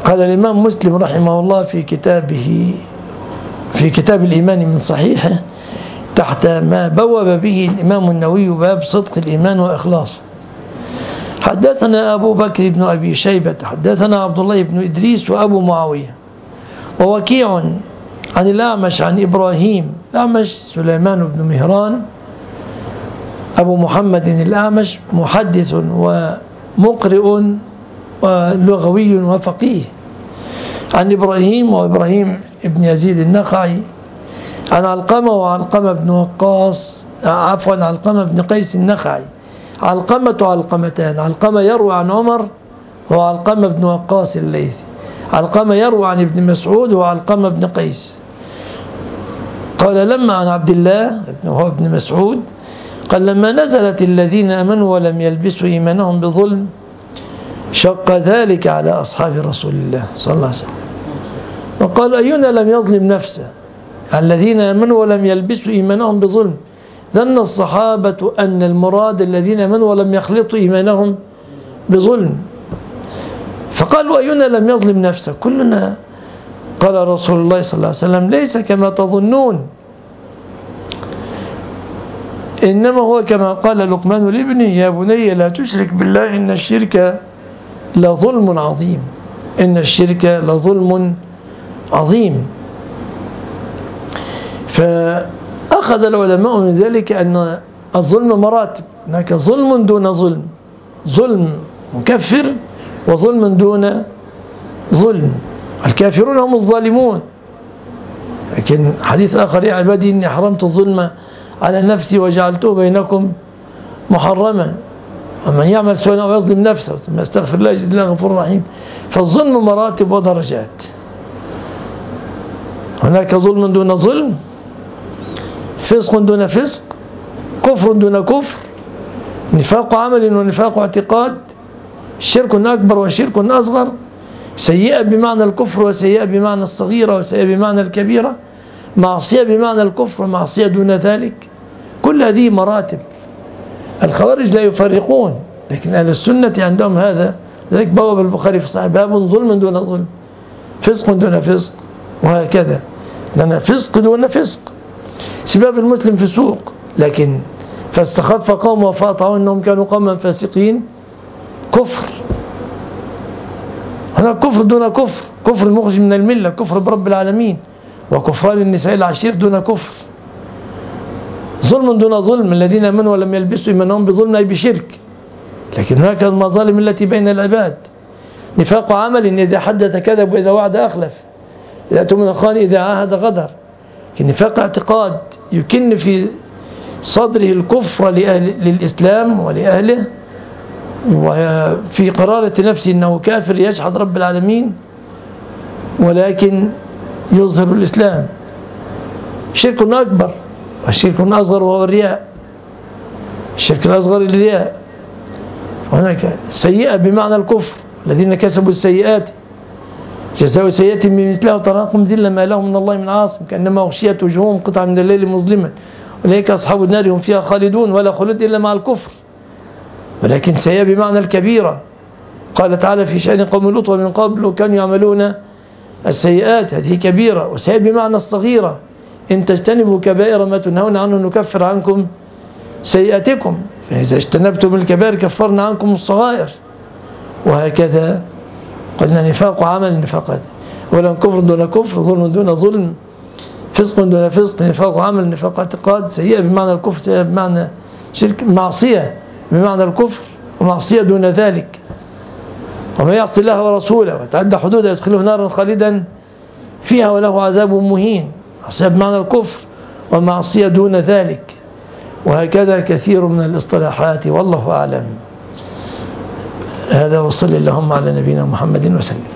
قال الإمام مسلم رحمه الله في كتاب الإيمان من صحيحه تحت ما بوب به الإمام النووي باب صدق الإيمان وإخلاصه: حدثنا أبو بكر بن أبي شيبة حدثنا عبد الله بن إدريس وأبو معاوية ووكيع عن الأعمش عن إبراهيم. الأعمش سليمان بن مهران أبو محمد الأعمش، محدث ومقرئ ولغوي وفقيه، عن إبراهيم وإبراهيم بن يزيد النخعي، عن علقمة وعلقمة بن وقاص علقمة بن قيس النخعي. علقمة علقمتان: علقمة يروي عن عمر وعلقمة بن وقاص الليثي. علقمة يروي عن ابن مسعود وعلقمة بن قيس. قال لما عن عبد الله هو ابن مسعود قال لما نزلت الذين آمنوا ولم يلبسوا إيمانهم بظلم شق ذلك على أصحاب رسول الله صلى الله عليه وسلم، وقال أينا لم يظلم نفسه؟ الذين آمنوا ولم يلبسوا إيمانهم بظلم. ظن الصحابة أن المراد الذين آمنوا ولم يخلطوا إيمانهم بظلم، فقالوا أينا لم يظلم نفسه؟ كلنا. قال رسول الله صلى الله عليه وسلم ليس كما تظنون، إنما هو كما قال لقمان لابنه يا بني لا تشرك بالله إن الشرك لظلم عظيم. إن الشرك لظلم عظيم. فأخذ العلماء من ذلك أن الظلم مراتب، هناك ظلم دون ظلم، ظلم مكفر وظلم دون ظلم. الكافرون هم الظالمون، لكن حديث آخر يا عبادي إني حرمت الظلم على نفسي وجعلته بينكم محرما ومن يعمل سوءا أو يظلم نفسه ثم استغفر الله يجد الله غفور رحيم. فالظلم مراتب ودرجات، هناك ظلم دون ظلم، فسق دون فسق، كفر دون كفر، نفاق عمل ونفاق اعتقاد، شرك أكبر وشرك أصغر، سيئة بمعنى الكفر وسيئة بمعنى الصغيرة وسيئة بمعنى الكبيرة، معصية بمعنى الكفر ومعصية دون ذلك. كل هذه مراتب. الخوارج لا يفرقون، لكن أهل السنة عندهم هذا. ذلك بواب البخاري في صحيح باب ظلم دون ظلم، فسق دون فسق، وهكذا. لأن فسق دون فسق، سباب المسلم فسوق، لكن فاستخف قوم وفاطعوا أنهم كانوا قوما فاسقين كفر. هنا كفر دون كفر، كفر المخرج من الملة، كفر برب العالمين، وكفران النساء العشير دون كفر. ظلم دون ظلم، الذين آمنوا ولم يلبسوا إيمانهم بظلم أي بشرك، لكن هناك المظالم التي بين العباد. نفاق عمل، إذا حدث كذب وإذا وعد أخلف، إذا أتمنى خان إذا عاهد غدر. لكن نفاق اعتقاد يكن في صدره الكفر للإسلام ولأهله، وفي قرارة نفسه أنه كافر يجحد رب العالمين ولكن يظهر الإسلام. شرك أكبر والشرك الأصغر وهو الرياء. الشرك الأصغر الرياء. هناك سيئة بمعنى الكفر، الذين كسبوا السيئات جزاء سيئة بمثلها وترهقهم ذلة ما لهم من الله من عاصم كأنما أغشيت وجوههم قطعة من الليل مظلما أولئك أصحاب النار هم فيها خالدون ولا خلود إلا مع الكفر. ولكن سيئة بمعنى الكبيرة. قال تعالى في شأن قوم لوط ومن قبل كانوا يعملون السيئات، هذه كبيرة. وسيئة بمعنى الصغيرة، إن تجتنبوا كبائر ما تنهون عنه نكفر عنكم سيئاتكم، فإذا اجتنبتم الكبائر كفرنا عنكم الصغائر. وهكذا قلنا نفاق عمل، نفاق ولن كفر دون كفر، ظلم دون ظلم، فسق دون فسق، نفاق عمل، نفاق اعتقاد. سيئة بمعنى الكفر، سيئة بمعنى شرك، معصية بمعنى الكفر ومعصية دون ذلك. وما يعصي الله ورسوله وتعدى حدوده يدخله نارا خالدا فيها وله عذاب مهين. معصية بمعنى الكفر ومعصية دون ذلك. وهكذا كثير من الاصطلاحات، والله أعلم. هذا وصلى اللهم على نبينا محمد وسلم.